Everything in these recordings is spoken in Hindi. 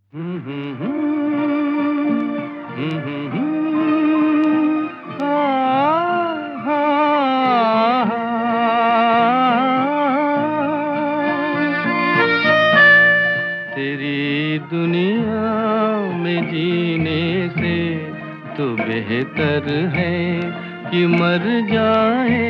तेरी दुनिया में जीने से तो बेहतर है कि मर जाए।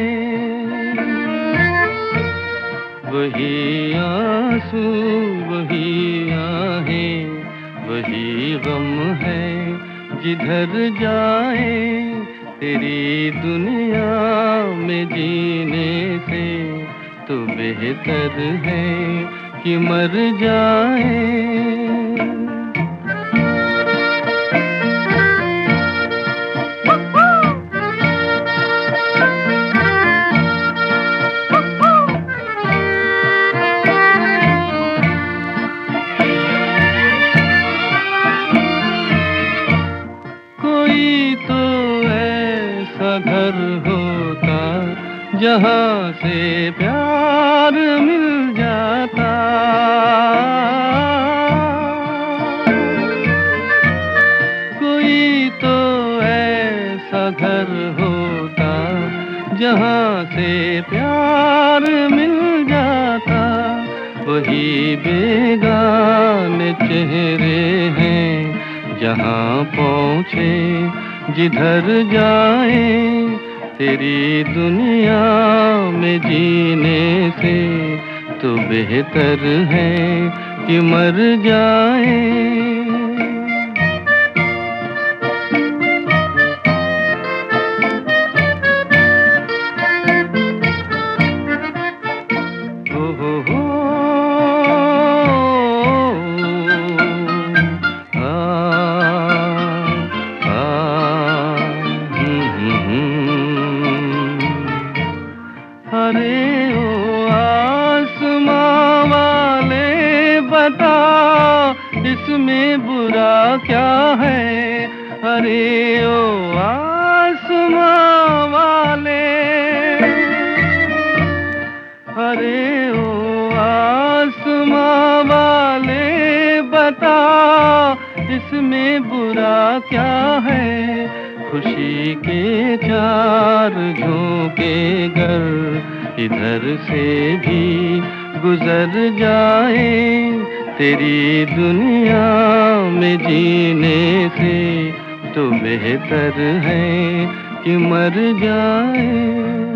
वही आंसू वही आहें वही गम है जिधर जाए। तेरी दुनिया में जीने से तो बेहतर है कि मर जाए। कोई तो ऐसा घर होता जहाँ से प्यार मिल जाता। कोई तो ऐसा घर होता जहाँ से प्यार मिल जाता। वही बेगाने चेहरे हैं जहाँ पहुँचे जिधर जाए। तेरी दुनिया में जीने से तो बेहतर है कि मर जाए। अरे ओ आसमां वाले बता इसमें बुरा क्या है। अरे ओ आसमां वाले, अरे ओ आसमां वाले बता इसमें बुरा क्या है। खुशी के चार झोंके गर इधर से भी गुजर जाए। तेरी दुनिया में जीने से तो बेहतर है कि मर जाए।